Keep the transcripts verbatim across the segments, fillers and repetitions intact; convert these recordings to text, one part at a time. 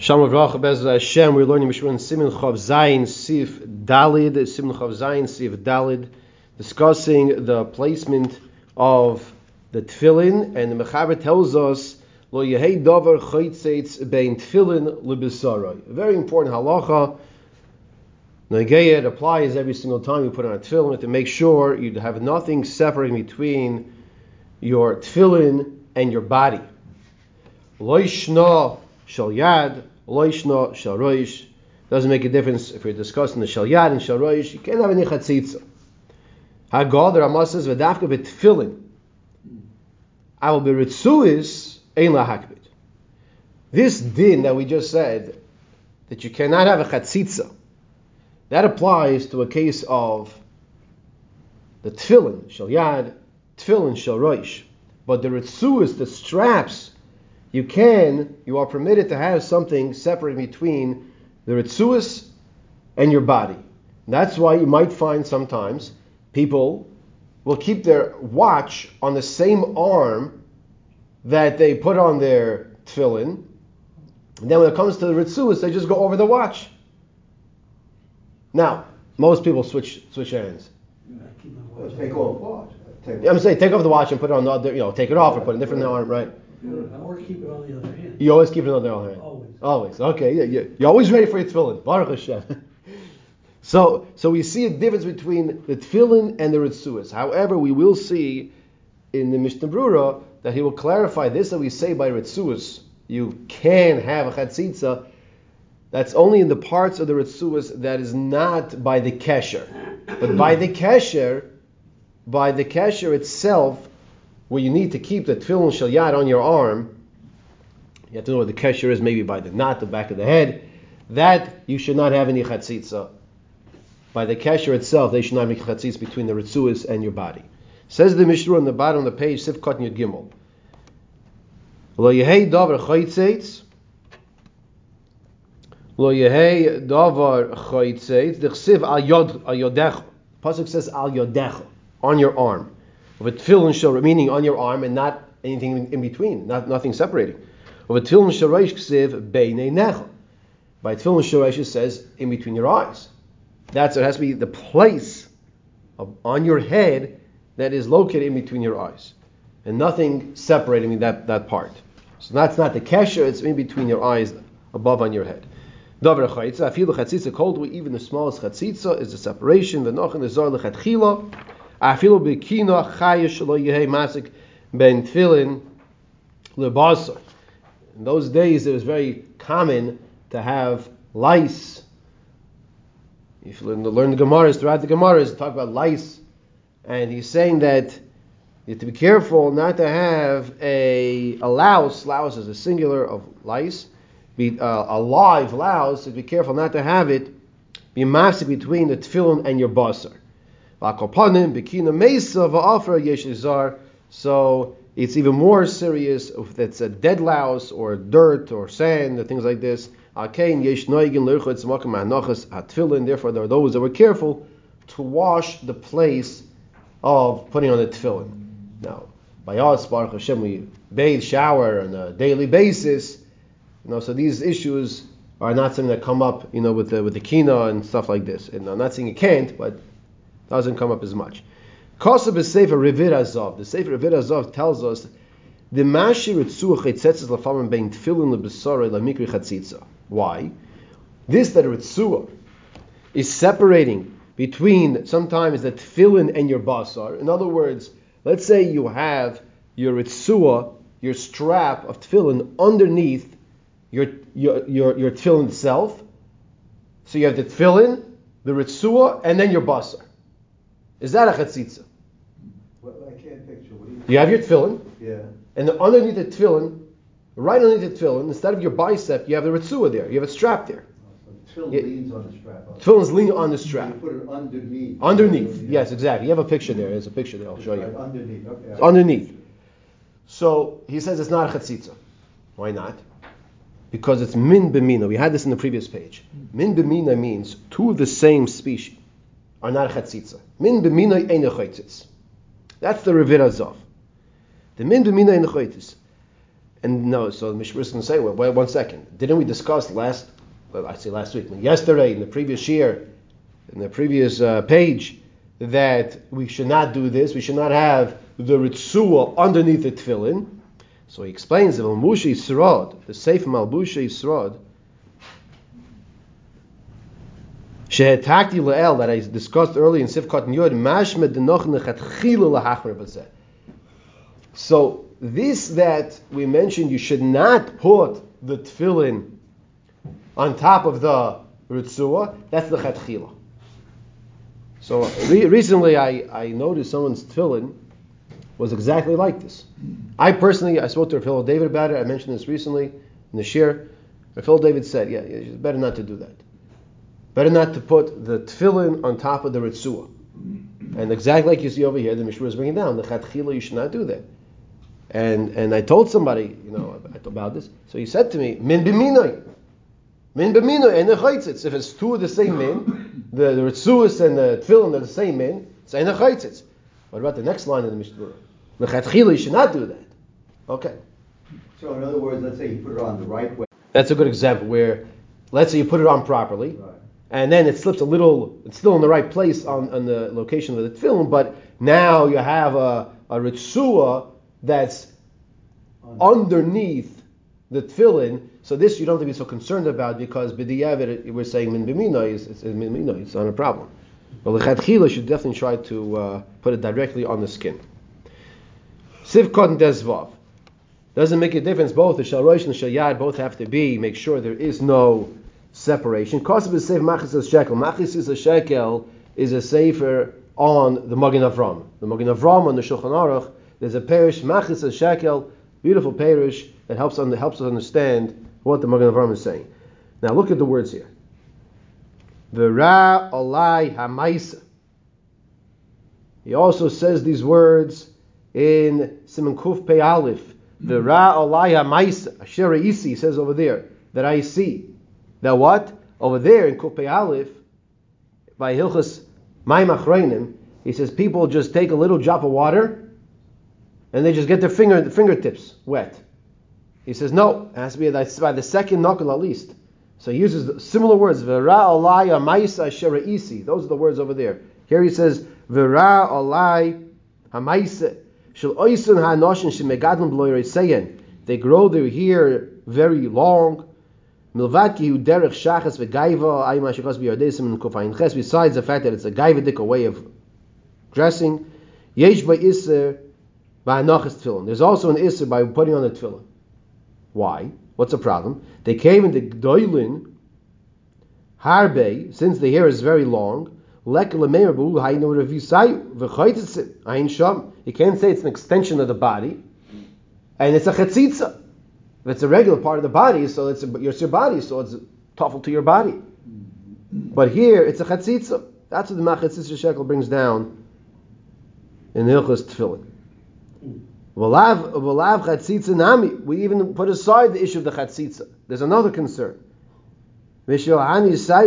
Shalom Avracha Bezra Hashem. We're learning Mishmur Siman Chav Zayin Sif Dalid. Siman Chav Zayin Sif Dalid, discussing the placement of the tefillin, and the Mechaber tells us Lo Yehei Davar Chaytzeitz Bein Tefillin LeBesarai. A very important halacha. Nageya, it applies every single time you put on a tefillin. You have to make sure you have nothing separating between your tefillin and your body. Lo Yishna Shal Yad, Loishna Shal Roish. Doesn't make a difference if you're discussing the Shal Yad and Shal Roish. You can't have any chatzitza. Hagad, the Ramah says, V'dafka b'tefillin. I will be ritzuis ein lahakbid. This din that we just said, that you cannot have a chatzitza, that applies to a case of the tefillin, Shal Yad, tefillin, Shal Roish. But the ritzuis, the straps, You can, you are permitted to have something separate between the ritzuas and your body. That's why you might find sometimes people will keep their watch on the same arm that they put on their tefillin, and then when it comes to the ritzuas, they just go over the watch. Now, most people switch switch hands. Well, take off watch. Take I'm saying take off the watch and put it on the other, you know, take it off or put a different arm, right? Or keep it on the other hand. You always keep it on the other hand. Always. Always. Okay. Yeah, yeah. You're always ready for your tefillin. Baruch Hashem. So, so we see a difference between the tefillin and the ritzuas. However, we will see in the Mishnah Brura that he will clarify this that we say by ritzuas, you can have a chatzitza. That's only in the parts of the ritzuas that is not by the kesher, but by the kesher, by the kesher itself, where you need to keep the tefillin shel yad on your arm. You have to know what the kesher is, maybe by the knot, the back of the head. That you should not have any chatzitza. By the kesher itself, they should not make chatzitza between the ritzuas and your body. Says the Mishnah on the bottom of the page, Sifkat Yud Gimel. Lo yehei davar chaytzeitz. Lo yehei davar chaytzeitz. D'chsiv al yod al yodecha. Pasuk says al yodecha, on your arm. Of a tefillin shel, meaning on your arm and not anything in between, not nothing separating. Of a tefillin shel reish ksiv beinei necha. By tefillin shel reish it says in between your eyes. That's it has to be the place of, on your head that is located in between your eyes, and nothing separating that that part. So that's not the kesher; it's in between your eyes, above on your head. Davar chatzitza, afilu chatzitza kol, even the smallest chatzitza is the separation. V'nochin zar lechatchila. Afilu b'kina chayish lo yehei masik ben tefillin lebasar. In those days, it was very common to have lice. If you learn, learn the Gemaras, throughout the Gemaras, talk about lice, and he's saying that you have to be careful not to have a, a louse. Louse is a singular of lice. Be, uh, a live louse. So be careful not to have it be masik between the tefillin and your basar. So it's even more serious if it's a dead louse or dirt or sand or things like this. Therefore, there are those that were careful to wash the place of putting on the tefillin. Now, by us, Baruch Hashem, we bathe, shower on a daily basis. You know, so these issues are not something that come up, you know, with the with the kina and stuff like this. And I'm not saying it can't, but doesn't come up as much. Kosab is Sefer Revir Azov. The Sefer Revir Azov tells us the Mashi Ritzuach Chetzetzes Lafamim Bein Tefillin LeBesarei LaMikri Chatzitza. Why? This that Ritzuah is separating between sometimes the tefillin and your basar. In other words, let's say you have your Ritzuah, your strap of tefillin underneath your your your, your tefillin itself. So you have the tefillin, the Ritzuah, and then your basar. Is that a chatzitza? Well, I can't picture. What do you, you have your tefillin, yeah. and the, underneath the tefillin, right underneath the tefillin, instead of your bicep, you have the ritzuah there. You have a strap there. So the tefillin Yeah. leans on the strap. Tefillin's leaning on the strap. You put it underneath. Underneath, yes, exactly. You have a picture there. There's a picture there. I'll show you. Right, underneath. Okay. It's underneath. So he says it's not a chatzitza. Why not? Because it's min b'mina. We had this in the previous page. Min b'mina means two of the same species are not a chatzitza. Min b'mina ein a chaitzitz. That's the Revir Azov. The min b'mina ein a chaitzitz. And no, so the Mishra is going to say, well, wait one second. Didn't we discuss last, well, I say last week, yesterday, in the previous year, in the previous uh, page, that we should not do this, we should not have the Ritzua underneath the Tefillin. So he explains the Malbushi Yisrod, the Sefer Malbushi Yisrod, Shehetakti Le'el, that I discussed earlier in Sifkat Yod, Mashmed Denoch Nechatchilu Lahachmer B'zeh. So this that we mentioned, you should not put the Tefillin on top of the Ritzua, that's the Chatchila. So re- recently I, I noticed someone's tefillin was exactly like this. I personally, I spoke to Rafael David about it. I mentioned this recently in the shir. Rafael David said, yeah, it's better not to do that. Better not to put the tefillin on top of the ritzua. And exactly like you see over here, the Mishra is bringing down the chatchila. You should not do that. And and I told somebody, you know, about this. So he said to me, min b'minoi. Min b'minoi and the chaytzitz. If it's two of the same min, the, the ritzuas and the tefillin are the same min, it's ein chaytzitz. What about the next line in the Mishnah? The chatchila, you should not do that. Okay. So in other words, let's say you put it on the right way. That's a good example where, let's say you put it on properly, Right. and then it slips a little, it's still in the right place on, on the location of the tefillin, but now you have a, a ritzua that's underneath the tefillin, so this you don't have to be so concerned about because b'diavad we're saying min b'mino is it's min b'mino, it's not a problem. But l'chatchila should definitely try to uh, put it directly on the skin. Sivkot and Desvav. Doesn't make a difference. Both the Shal Rosh and the Shal Yad both have to be, make sure there is no separation. Kosev is Sefer Machis as Shekel. Machis is a Shekel is a Sefer on the Magen Avram. The Magen Avram on the Shulchan Aruch, there's a parish, Machis as Shekel, beautiful parish that helps, un- helps us understand what the Magen Avram is saying. Now look at the words here. V'ra olai hamaisa. He also says these words in Siman Kuf Pei Aleph. V'ra olai hamaisa. Asher isi, he says over there, that I see. That what? Over there in Kuf Pei Aleph, by Hilchas Mayim Achreinim, he says people just take a little drop of water and they just get their finger, fingertips wet. He says no, it has to be by the second knuckle at least. So he uses similar words. V'ra olai hamaisa asher isi. Those are the words over there. Here he says V'ra olai hamaisa shel oisun ha'anoshin shemegadlim b'lo yireseyen. They grow their hair very long. Milvad ki hu derech shachas v'gaiva ayma shechas b'yardesim and kufayin ches. Besides the fact that it's a gaivadik, a way of dressing, yesh by iser by anachas tefillin. There's also an iser by putting on the tefillin. Why? What's the problem? They came in the Gdoilin, Harbe, since the hair is very long, you can't say it's an extension of the body, and it's a chetzitza. If it's a regular part of the body, so it's, a, it's your body, so it's tough to your body. But here, it's a chetzitza. That's what the Machatzitza Shekel brings down in Hilchos Tefillin. V'lav v'lav chatzitza nami. We even put aside the issue of the chatzitza. There's another concern. If you have a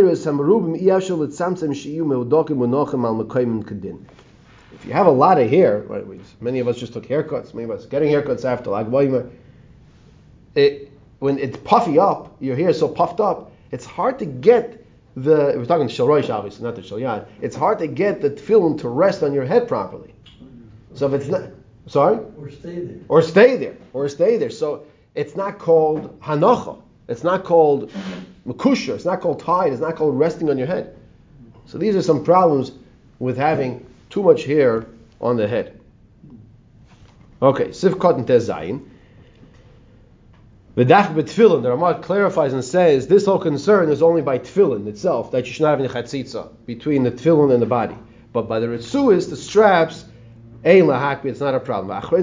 lot of hair, right, we, many of us just took haircuts. Many of us getting haircuts after Lag B'omer. It when it's puffy up, your hair is so puffed up, it's hard to get the. We're talking Shal Rosh, obviously, not the Shal Yad. It's hard to get the tefillin to rest on your head properly. So if it's not. Sorry? Or stay there. Or stay there. Or stay there. So it's not called hanocha. It's not called makusha. It's not called tied. It's not called resting on your head. So these are some problems with having too much hair on the head. Okay, Sifkot and Tezayin. V'dach b'tfilin, the Ramah clarifies and says this whole concern is only by tefillin itself, that you should not have any chatzitza between the tefillin and the body. But by the ritzuis, the straps, ein lahakbi, it's not a problem. The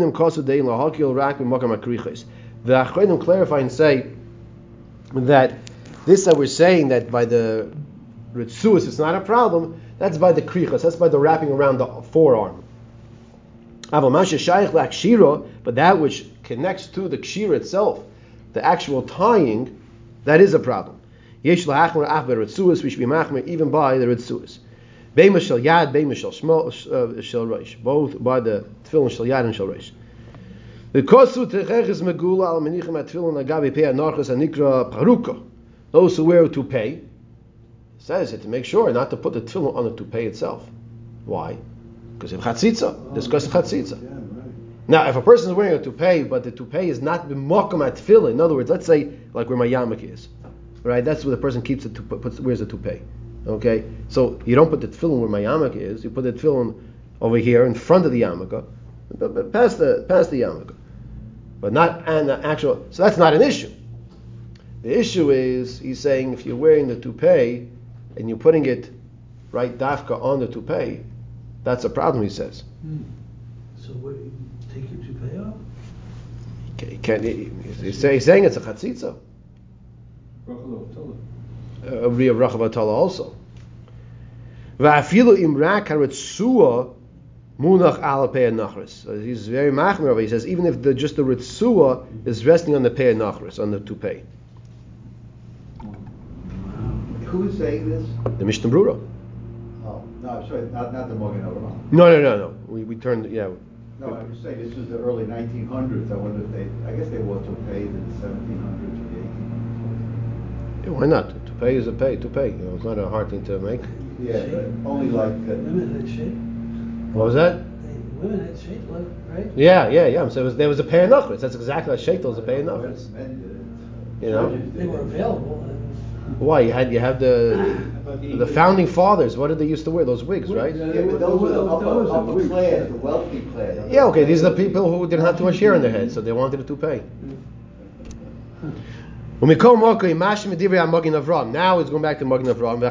Achronim clarify and say that this that we're saying that by the ritzuis it's not a problem, that's by the krichas, that's by the wrapping around the forearm. But that which connects to the kshira itself, the actual tying, that is a problem. Yesh lahachmer ach beritzuis, we should be machmer even by the ritzuis. Beima shel yad, beima shel shel rosh, both by the tefillin shel yad and shel rosh. The kosu techeches megula al menichem atfilin agabi pei anarchas anikra paruka. Those who wear a toupee, says it to make sure not to put the tefillin on the toupee itself. Why? Because of chatzitza. Discuss chatzitza. Yeah, right. Now, if a person is wearing a toupee, but the toupee is not b'mokum at tefillin, in other words, let's say like where my yarmulke is, right? That's where the person keeps it, puts, wears a toupee. Okay, so you don't put the tefillin where my yarmulke is. You put the tefillin over here in front of the yarmulke, past the past the yarmulke, but not an actual. So that's not an issue. The issue is he's saying if you're wearing the toupee and you're putting it right dafka on the toupee, that's a problem. He says. Hmm. So what? You take your toupee off? He can't. He, he's, say, he's saying it's a chatzitza. A real bracha b'atala also. Va'afilu imrak haritzua munach ala pei nachris. He's very machmir over. He says even if the just the ritzua is resting on the pei nachris, on the toupee. Who is saying this? The Mishnah Brura. Oh, no, I'm sorry, not, not the Magen Avraham. No, no, no, no. We we turned. Yeah. No, I'm just saying this was the early nineteen hundreds. I wonder if they, I guess they wore toupees in the seventeen hundreds or the eighteen hundreds. Yeah, why not? Toupee is a pay. Toupee. You know, it's not a hard thing to make. Yeah, but only like. Uh, Women had shape. What was that? They, women had shape, like, right? Yeah, yeah, yeah. So it was, there was a pay nachris. That's exactly like sheitel is a pay nachris. men did it. You know? Judges They did were it. available. And Why? You had you have the the founding fathers. What did they used to wear? Those wigs, right? Yeah, but those were the upper, upper class, the wealthy class. Yeah, okay. These are the people who didn't have too much hair in their head, so they wanted a toupee. Now it's going back to Magen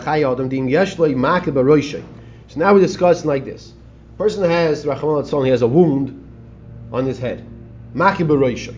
Avraham. So now we're discussing like this. Person has Rachmana litzlan, he has a wound on his head. Maki b'roishay.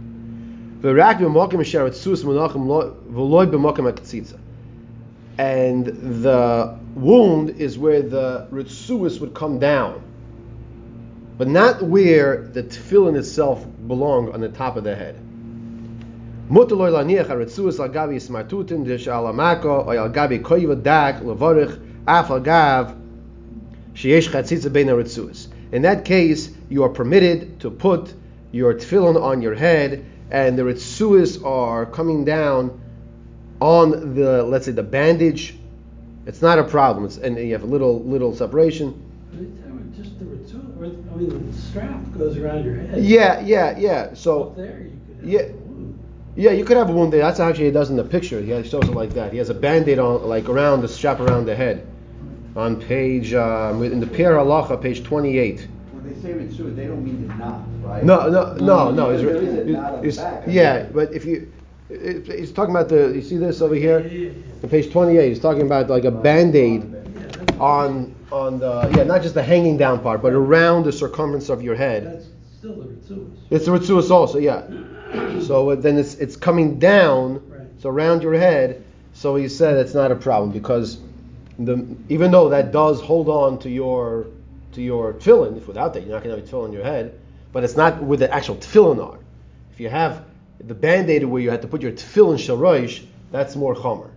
And the wound is where the ritzuis would come down, but not where the tefillin itself belong on the top of the head. Mutaloy laniach haritzuis al gabi smartutin deshal amako or al gabi koyva dak levarich af al gav sheyesh chatzitza bein haritzuis. In that case, you are permitted to put your tefillin on your head, and the ritzuis are coming down on the, let's say, the bandage. It's not a problem. It's, and you have a little little separation. just the ritzu, or, I mean, the strap goes around your head. Yeah, yeah, yeah. So Up there, you could have yeah. a wound. Yeah, you could have a wound there. That's actually he does in the picture. He shows it like that. He has a band-aid on, like around the strap around the head. On page um, in the Pier Halacha, page twenty-eight. When they say ritzu, they don't mean the knot, right? No, no, no, no. He's, There is a he's- knot on the he's- back. yeah, but if you, it, he's talking about the. You see this over here, Yeah, yeah, yeah. on page twenty-eight. He's talking about like a band-aid Yeah, that's- on on the yeah, not just the hanging down part, but around the circumference of your head. That's still the ritzuas. It's the ritzuas also, yeah. So then it's it's coming down, Right. so around your head. So he said it's not a problem because the even though that does hold on to your to your tefillin, if without that you're not going to have a tefillin on your head, but it's not where the actual tefillin are. If you have the band-aid where you had to put your tefillin shalosh, that's more chomer.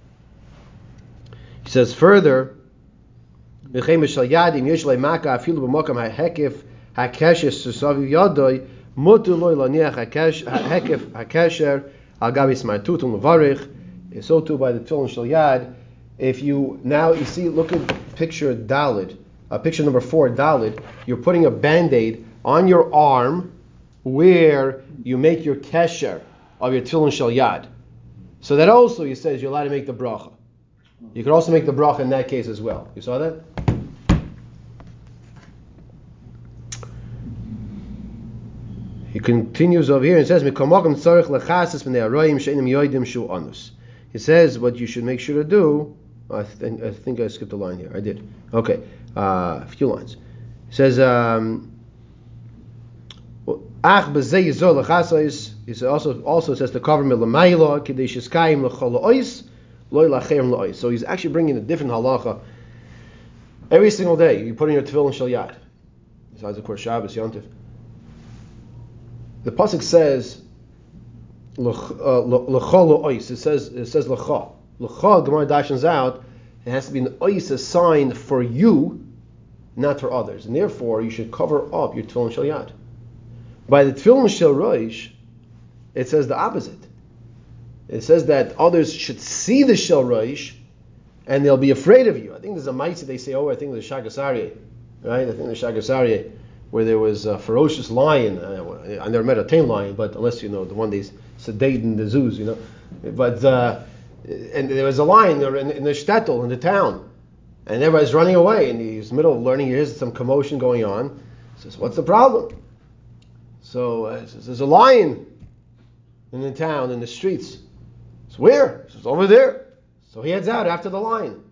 He says further. Mutu loy laniach hekef hakesher al gabi smartutum levarich. So too by the tefillin shel yad. If you now you see, look at picture Dalid, uh, picture number four Dalid. You're putting a band-aid on your arm where you make your kesher of your tefillin shel yad. So that also he says you're allowed to make the bracha. You could also make the bracha in that case as well. You saw that? He continues over here and says, He says what you should make sure to do. I think I think I skipped a line here. I did. Okay, uh, a few lines. He says, um, he says also also says to cover milamayla kideshiskayim lechol ois loy lachem lois. So he's actually bringing a different halacha every single day. You put in your tefillin shel yad. Besides, of course, Shabbos, Yontif. The pasuk says l'chol ois. It says it says l'cha. L'cha, Gemara dashes out. It has to be an ois assigned for you, not for others, and therefore you should cover up your tefillin shel yad. By the Tefillin Shel Rosh, it says the opposite. It says that others should see the Shel Rosh and they'll be afraid of you. I think there's a mitzvah they say, oh, I think there's Shagas Aryeh, right? I think there's Shagas Aryeh, where there was a ferocious lion. I never met a tame lion, but unless you know the one they sedate in the zoos, you know. But uh, and there was a lion in, in the shtetl, in the town, and everybody's running away, and he's in the middle of learning. He hears some commotion going on. He says, "What's the problem?" So uh, he says, "There's a lion in the town, in the streets." It's where? He says, "Over there." So he heads out after the lion,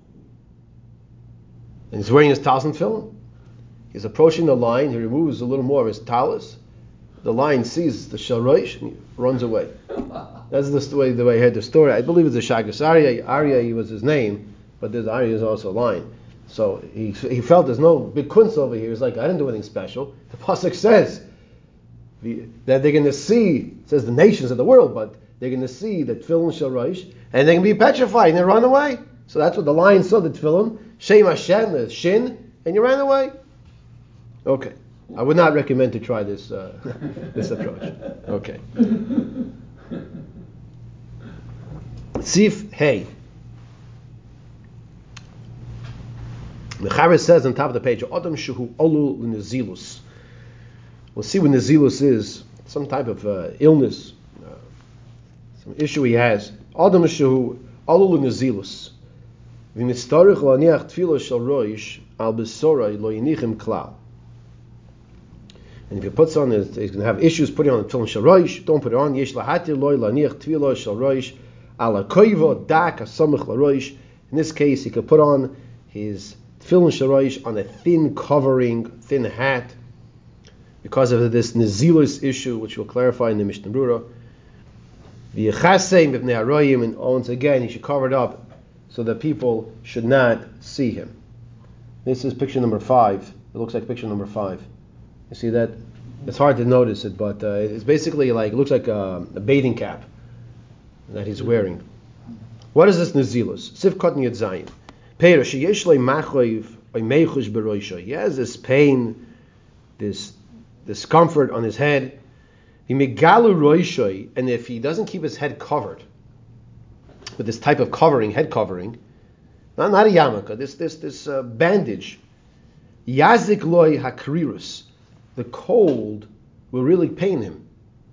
and he's wearing his talis and tefillin. He's approaching the lion. He removes a little more of his talis. The lion sees the Shel Rosh and he runs away. That's the way the way I heard the story. I believe it's a Shagas Aryeh. Aryeh was his name, but this Aryeh is also a lion. So he he felt there's no big kunz over here. He's like, I didn't do anything special. The pasuk says the, that they're going to see. It says the nations of the world, but they're going to see the tefillin Shel Rosh and they're going to be petrified and they run away. So that's what the lion saw, the tefillin, Shem Hashem, the shin, and you ran away. Okay, I would not recommend to try this uh, this approach. Okay. Sif Hey. The Chavis says on top of the page, Adam Shuhu Olul Nezilus. We'll see what Nezilus is. Some type of uh, illness, uh, some issue he has. Adam Shuhu Olul Nezilus. V'mitztarich laniach tefillah shel roish al besorah lo yinichem klal. And if he puts on it, he's going to have issues putting on the tefillin shel roish. Don't put it on. Yesh lahatir loy laniach tefillah shel roish ala koivo dak asamich la roish. In this case, he could put on his tefillin shel roish on a thin covering, thin hat, because of this nezilus issue, which we'll clarify in the Mishnah Brura. V'yechaseim b'bnei haroyim, and once again, he should cover it up so that people should not see him. This is picture number five. It looks like picture number five. You see that? It's hard to notice it, but uh, it's basically like, it looks like a, a bathing cap that he's wearing. What is this nezilus? Sif katan yud zayin. Peira sheyesh lo machoiv oy meichush beroisho. He has this pain, this discomfort on his head. V'migalu roisho, and if he doesn't keep his head covered with this type of covering, head covering, not, not a yarmulke, this this this uh, bandage, yazik loy hakrirus, the cold will really pain him.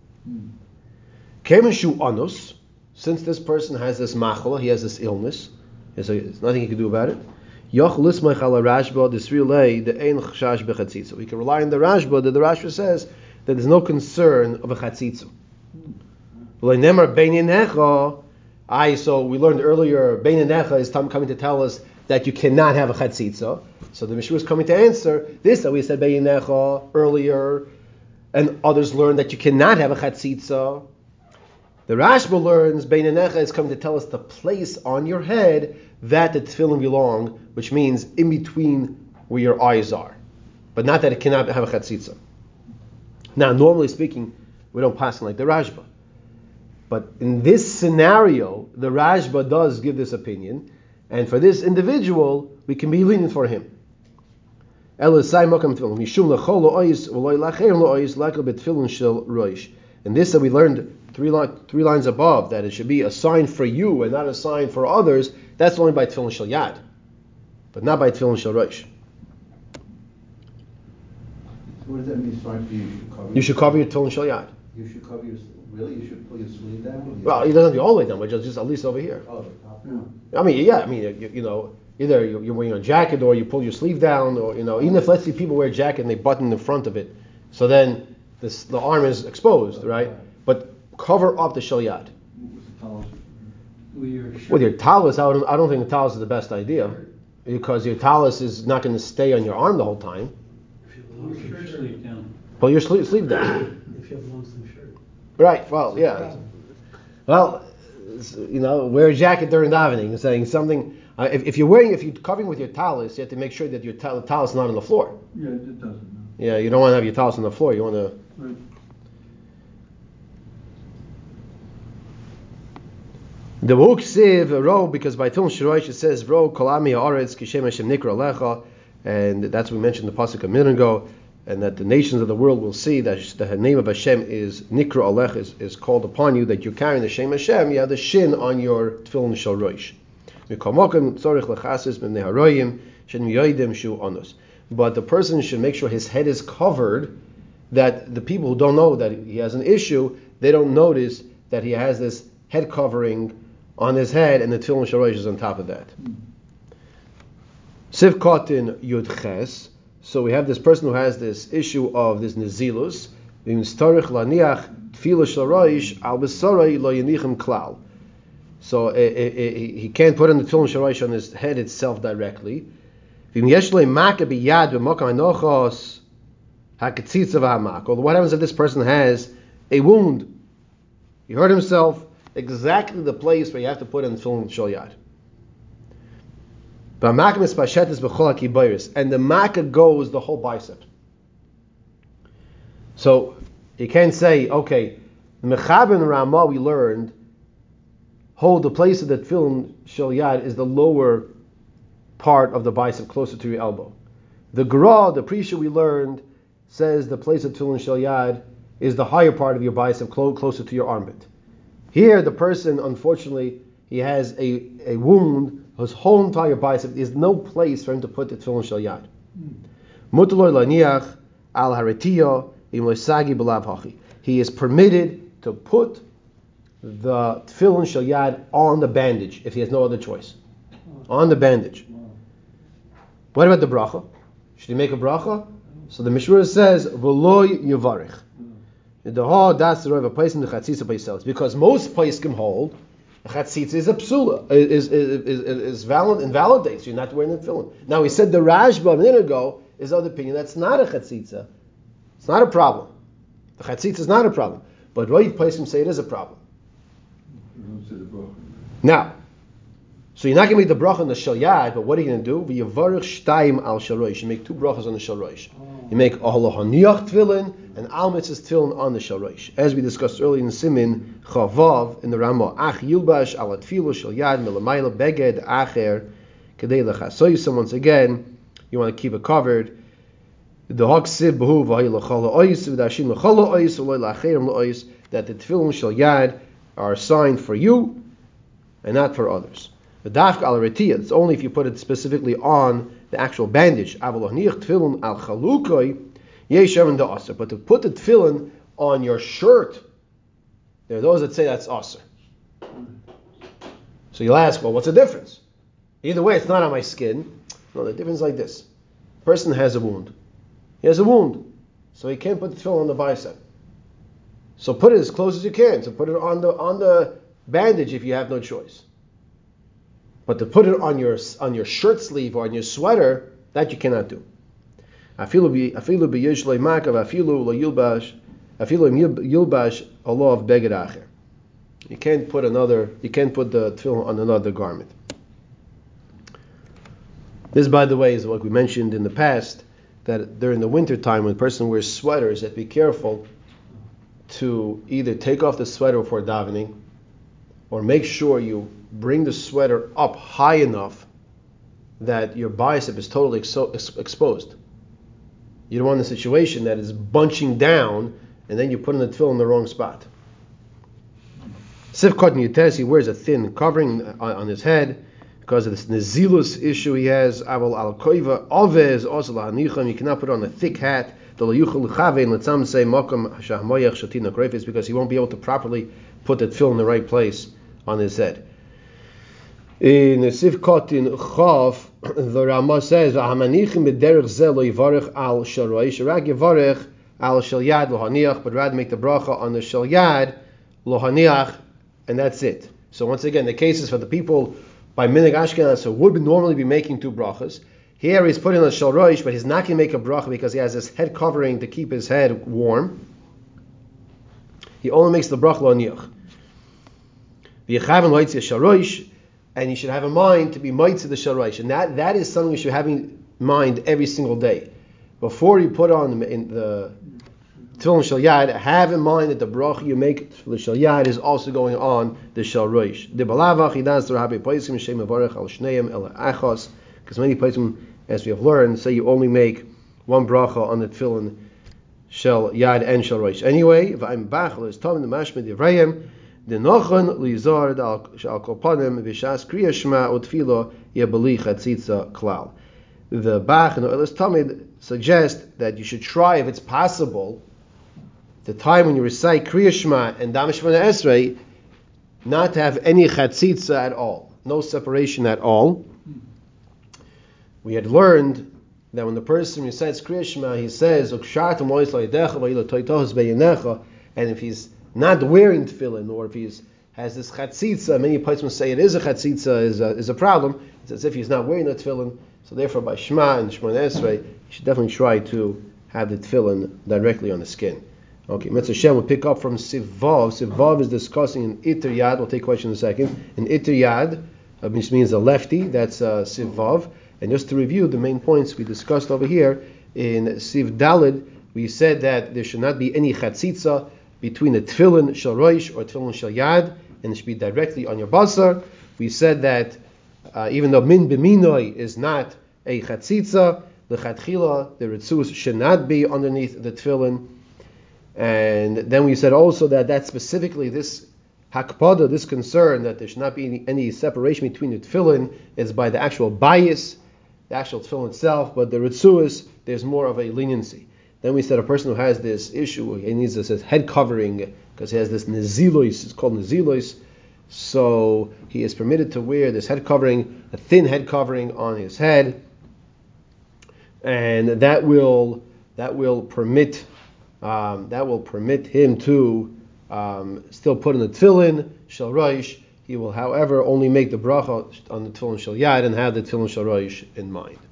Kemeshu anus, since this person has this machla, he has this illness, there's, a, there's nothing he can do about it. Yoch lismach ala Rashba disrilei the ein chashash bechatzitza. We can rely on the Rashba that the Rashba says that there's no concern of a chatzitza. V'lo nemar beininecha. I so we learned earlier bein necha is coming to tell us that you cannot have a chatzitza. So the Mishnah is coming to answer this that we said bein necha earlier, and others learn that you cannot have a chatzitza. The Rashba learns bein necha is coming to tell us the place on your head that the tefillin belong, which means in between where your eyes are, but not that it cannot have a chatzitza. Now, normally speaking, we don't pass like the Rashba. But in this scenario, the Rashba does give this opinion, and for this individual, we can be lenient for him. And this that we learned three, li- three lines above, that it should be a sign for you and not a sign for others, that's only by tefillin shel yad, but not by tefillin shel rosh. So what does that mean, sign for you? You should cover, You should cover your tefillin shel yad. You should cover your, really? You should pull your sleeve down? Well, it doesn't have to be all the way down, but just, just at least over here. Oh, the top one. I mean, yeah, I mean, you, you know, either you're, you're wearing a jacket or you pull your sleeve down, or, you know, even if, let's say, people wear a jacket and they button the front of it, so then this, the arm is exposed, right? But cover up the shel yad. With your shirt. With your talus, I don't, I don't think the talus is the best idea, because your talus is not going to stay on your arm the whole time. If you have a long sleeve shirt down. Pull your sleeve, sleeve down. If you have a long sleeve shirt. Right, well, yeah. Well, you know, wear a jacket during davening, saying something. Uh, if, if you're wearing, if you're covering with your talus, you have to make sure that your tal- talus is not on the floor. Yeah, it doesn't. Yeah, you don't want to have your talus on the floor. You want to. Right. The book siv ro, because by Tefillin shel rosh it says ro kolami haaretz kishem Hashem nikra lecha, and that's what we mentioned the pasuk a minute ago. and that the nations of the world will see that the name of Hashem is Nikra Alech, is, is called upon you, that you're carrying the Shem Hashem, you have the Shin on your Tefillin Shel Rosh. But the person should make sure his head is covered, that the people who don't know that he has an issue, they don't notice that he has this head covering on his head, and the Tefillin Shel Rosh is on top of that. Siv Kotin Yud Ches. So we have this person who has this issue of this Nezilus. So uh, uh, he can't put on the Tefillin Shel Rosh on his head itself directly. Or what happens if this person has a wound? He hurt himself, exactly the place where you have to put in the Tefillin Shel Yad. And the makkah goes the whole bicep. So you can't say, okay, the Mechaber and Ramah we learned hold the place of the Tefillin Shel Yad is the lower part of the bicep, closer to your elbow. The Gra, the Prisha we learned, says the place of Tefillin Shel Yad is the higher part of your bicep, clo- closer to your armpit. Here, the person, unfortunately, he has a, a wound. His whole entire bicep, there's no place for him to put the Tefillin Shel Yad. He is permitted to put the Tefillin Shel Yad on the bandage if he has no other choice. On the bandage. What about the bracha? Should he make a bracha? So the Mishra says, V'loy Yuvarich. Because most poskim hold Chatzitza is a psula, is is is, is valid, invalidates you not wearing the tefillin. Now he said the Rashba a minute ago is of the opinion that's not a chatzitza. It's not a problem. The chatzitza is not a problem, but Roiv Paisim say it is a problem. Now, so you're not going to make the bracha on the Shel Yad, but what are you going to do? V'yavarich shtayim al Shel Rosh. You make two brachas on the Shel Rosh. You make ahalahaniach tefillin and al mitzvahs tefillin on the Shel Rosh, as we discussed earlier in Simin Chavav in the Ramah. Ach yilbash al tefillah Shel Yad milamayla beged acher kedei lechasoy. So once again, you want to keep it covered. The haksiv behu v'hayilachala ois v'dashin lachala ois v'loy lacherim laois, that the tefillin Shel Yad are assigned for you and not for others. The dafka al retiyah, it's only if you put it specifically on the actual bandage. Avaloniach tefillin al chalukoi yeshem and the aser. But to put the tefillin on your shirt, there are those that say that's aser. So you'll ask, well, what's the difference? Either way, it's not on my skin. No, the difference is like this: person has a wound. He has a wound, so he can't put the tefillin on the bicep. So put it as close as you can. So put it on the on the bandage if you have no choice. But to put it on your on your shirt sleeve or on your sweater, that you cannot do. Afilu bi afilu bi yishlei makav afilu lo yilbash afilu yilbash Allah of beged acher. You can't put another. You can't put the tefillin on another garment. This, by the way, is what we mentioned in the past, that during the winter time when a person wears sweaters, that be careful to either take off the sweater before davening, or make sure you bring the sweater up high enough that your bicep is totally exo- ex- exposed. You don't want a situation that is bunching down and then you put in the tefillin in the wrong spot. Sivkot Niyutes, he wears a thin covering on, on his head because of this nezilus issue he has. Aval al koiva avez also lahanicham. You cannot put on a thick hat. Because he won't be able to properly put the tefillin in the right place on his head. In Sivkot in Chav, the Ramah says, "V'hamanichim b'derech zeh lo yivarech al shel roish, rak yivarech al shel yad lo haniach," but rather make the bracha on the shel yad lo haniach, and that's it. So once again, the cases for the people by Minig Ashkenaz who would normally be making two brachas. Here he's putting on the shel roish, but he's not going to make a bracha because he has his head covering to keep his head warm. He only makes the bracha lo haniach. V'yechavim lo yitzeh shel roish. And you should have in mind to be mitzvah the shel rosh, and that, that is something you should have in mind every single day. Before you put on in the tefillin shel yad, have in mind that the bracha you make for the shel yad is also going on the shel rosh. The balavach idas rabbi paisim shem avarech al shneim el achos, because many paisim, as we have learned, say you only make one bracha on the tefillin shel yad and shel rosh. Anyway, v'ayim bachel is tam the mashmid yivrayim the nochon lizar al kolpanim v'shas kriya shema utfilo yebali chatzitza klal. The Bach and the Oilis Tamid suggest that you should try, if it's possible, the time when you recite Kriya Shema and Dam Shemona Esrei, not to have any chatzitza at all, no separation at all. We had learned that when the person recites Kriya Shema, he says, and if he's not wearing tefillin, or if he has this chatzitza, many places say it is a chatzitza, is a, is a problem. It's as if he's not wearing the tefillin. So therefore, by Shema and Shemona Esrei, you should definitely try to have the tefillin directly on the skin. Okay, Mitzvah Shem will pick up from Sivav. Sivav is discussing in Iter Yad. We'll take a question in a second. In Iter Yad, uh, which means a lefty, that's uh, Sivav. And just to review the main points we discussed over here, in Siv Dalid, we said that there should not be any chatzitza between the tefillin shel rosh or tefillin shel yad, and it should be directly on your basar. We said that Uh, even though min b'minoi is not a chatzitza, l'chatchila, the ritzus should not be underneath the tefillin. And then we said also that that specifically this hakpada, this concern that there should not be any, any separation between the tefillin, is by the actual bias, the actual tefillin itself, but the ritzus, there's more of a leniency. Then we said a person who has this issue, he needs this head covering, because he has this nezilois, it's called nezilois, so he is permitted to wear this head covering, a thin head covering on his head, and that will that will permit um, that will permit him to um, still put in the tefillin shel rosh. He will, however, only make the bracha on the tefillin shel yad and have the tefillin shel rosh in mind.